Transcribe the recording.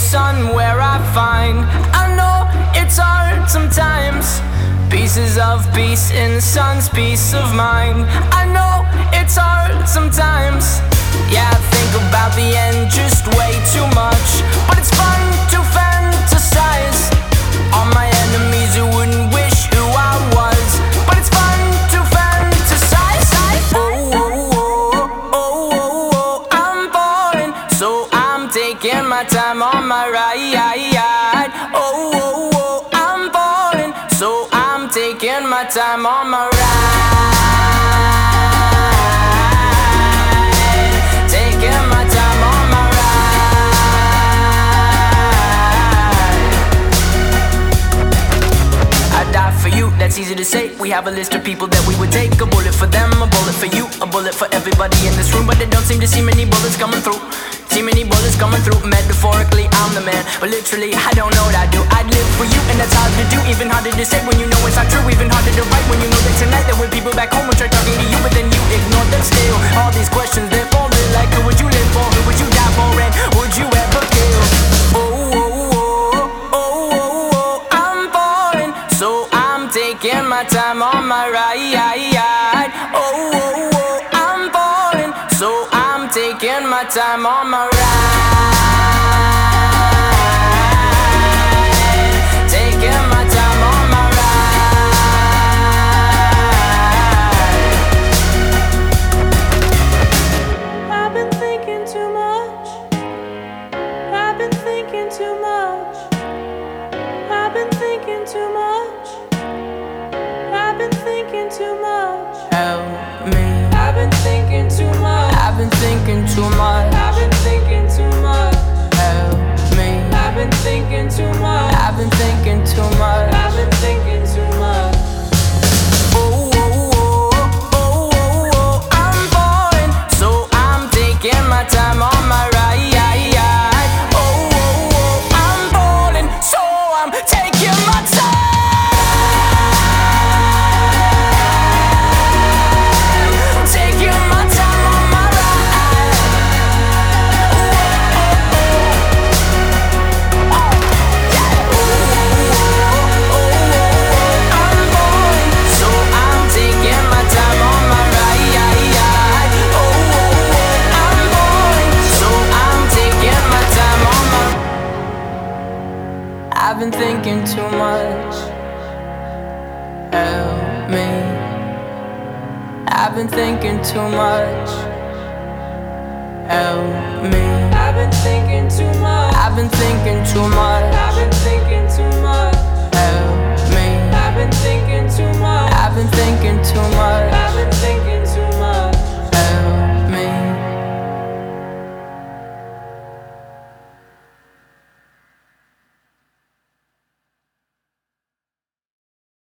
somewhere I find. I know it's hard sometimes. Pieces of peace in the sun's peace of mind. I know it's hard sometimes. Yeah, I think about the end just way too much, but it's fun to fantasize on my enemies who wouldn't wish who I was. But it's fun to fantasize. Oh, oh, oh, oh, oh, oh, I'm falling, so I'm taking my time on my ride. Oh, oh, oh, I'm falling, so I'm taking my time on my ride. Taking my time on my ride. I die for you, that's easy to say. We have a list of people that we would take. A bullet for them, a bullet for you, a bullet for everybody in this room. But they don't seem to see many bullets coming through. See many bullets coming through. Metaphorically, I'm the man, but literally, I don't know what I do. I'd live for you, and that's hard to do. Even harder to say when you know it's not true. Even harder to write when you know that tonight there were people back home who tried talking to you, but then you ignored them still. All these questions, they're falling like, who would you live for? Who would you die for? And would you ever kill? Oh, oh, oh, oh, oh, oh, I'm falling, so I'm taking my time on my ride. Oh, oh, oh, I'm falling, so I'm taking my time on my ride. Taking my time on my ride. I've been thinking too much. I've been thinking too much. I've been thinking too much. I've been thinking too much. Help me. I've been thinking too much. I've been thinking too much. I've been thinking too much. Help me. I've been thinking too much. I've been thinking too much. I've been thinking too much. Oh, oh, oh, oh, oh, oh, I'm falling, so I'm taking my time on my ride. Oh, oh, oh, I'm falling, so I'm taking my time. Taking my time on my ride. Oh, oh, oh, oh, yeah. Oh, oh, oh, I'm falling, so I'm taking my time on my ride. Oh, oh, oh, I'm falling, so I'm taking my time on my. I've been thinking too much. Help me. I've been thinking too much. Help me. I've been thinking too much. I've been thinking too much. I've been thinking